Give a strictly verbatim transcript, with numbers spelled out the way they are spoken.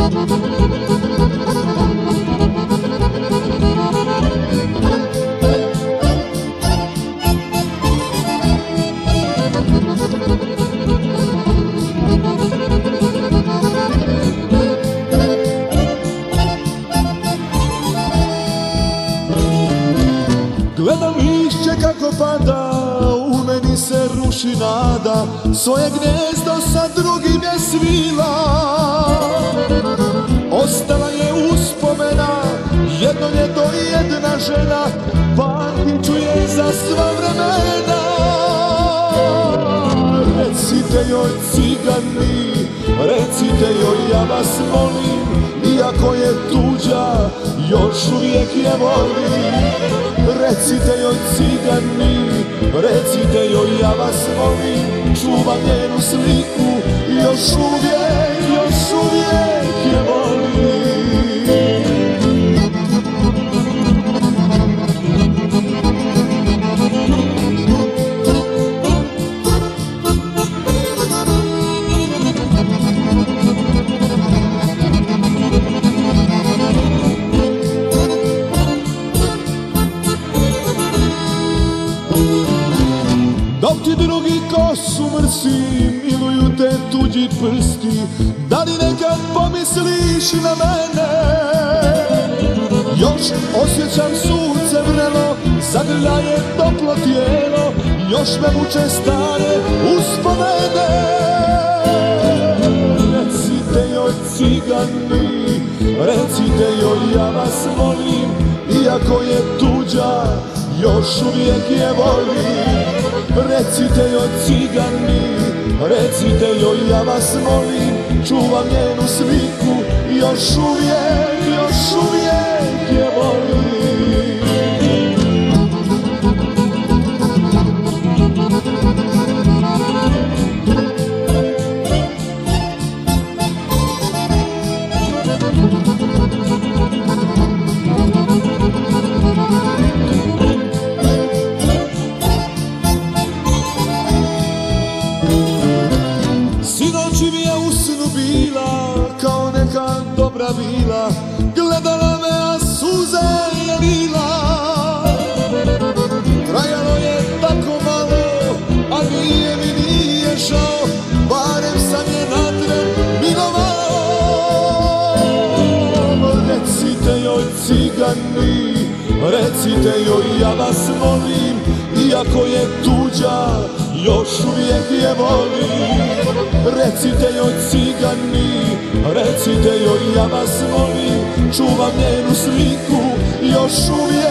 Gledam lišće kako pada, u meni se ruši nada, svoje gnezdo sa drugim je svila. Ostala je uspomena, jedno ljeto i jedna žena, pamtit ću je za sva vremena. Recite joj cigani, recite joj ja vas molim, iako je tuđa, još uvijek je volim. Recite joj cigani, recite joj ja vas molim, čuvam njenu sliku, još uvijek, još uvijek je volim. Dok ti drugi kosu mrsi, miluju te tuđi prsti, da li nekad pomisliš na mene? Još osjećam sunce vrelo, zagrljaje toplo tijelo, još me muče stare uspomene. Recite joj cigani, recite joj ja vas molim, iako je tuđa, još uvijek je volim. Recite joj cigani, recite joj ja vas molim, čuvam njenu sliku, još uvijek, još uvijek je volim. Sinoć mi je u snu bila, kao neka dobra vila, gledala me, a suze je lila. Trajalo je tako malo, a nije mi nije žao, barem sam je na tren milovao. Recite joj cigani, recite joj ja vas molim, iako je tuđa, još uvijek je volim. Recite joj cigani, recite joj ja vas molim, čuvam njenu sliku, još uvijek